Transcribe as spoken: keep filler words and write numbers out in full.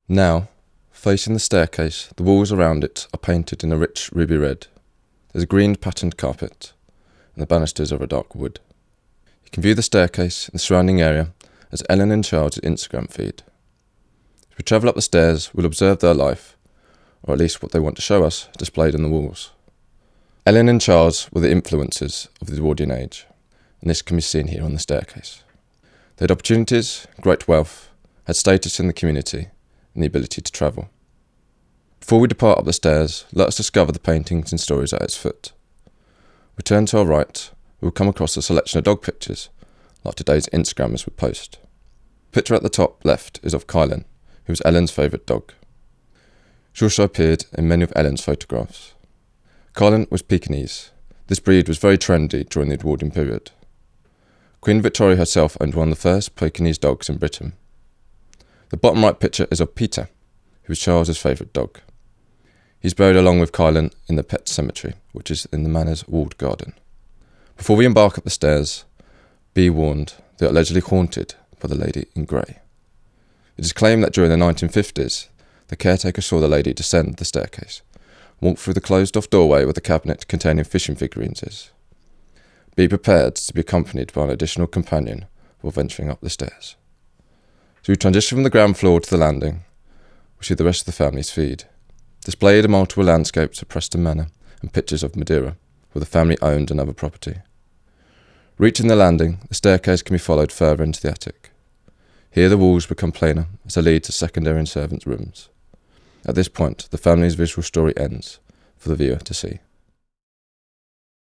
Now, facing the staircase, the walls around it are painted in a rich ruby red. There's a green patterned carpet, and the banisters are a dark wood. You can view the staircase and the surrounding area as Ellen and Charles' Instagram feed. As we travel up the stairs, we'll observe their life, or at least what they want to show us, displayed on the walls. Ellen and Charles were the influencers of the Edwardian age, and this can be seen here on the staircase. They had opportunities, great wealth, had status in the community, and the ability to travel. Before we depart up the stairs, let us discover the paintings and stories at its foot. We turn to our right, we will come across a selection of dog pictures, like today's Instagrammers would post. The picture at the top left is of Kylan, who was Ellen's favourite dog. She also appeared in many of Ellen's photographs. Kylan was Pekingese. This breed was very trendy during the Edwardian period. Queen Victoria herself owned one of the first Pekingese dogs in Britain. The bottom right picture is of Peter, who was Charles's favourite dog. He's buried along with Kylan in the Pet Cemetery, which is in the manor's walled garden. Before we embark up the stairs, be warned they are allegedly haunted by the lady in grey. It is claimed that during the nineteen fifties, the caretaker saw the lady descend the staircase, walk through the closed-off doorway where the cabinet containing fishing figurines is. Be prepared to be accompanied by an additional companion while venturing up the stairs. As we transition from the ground floor to the landing, we see the rest of the family's feed. Displayed are multiple landscapes of Preston Manor and pictures of Madeira, where the family owned another property. Reaching the landing, the staircase can be followed further into the attic. Here the walls become plainer as they lead to secondary and servants' rooms. At this point, the family's visual story ends for the viewer to see.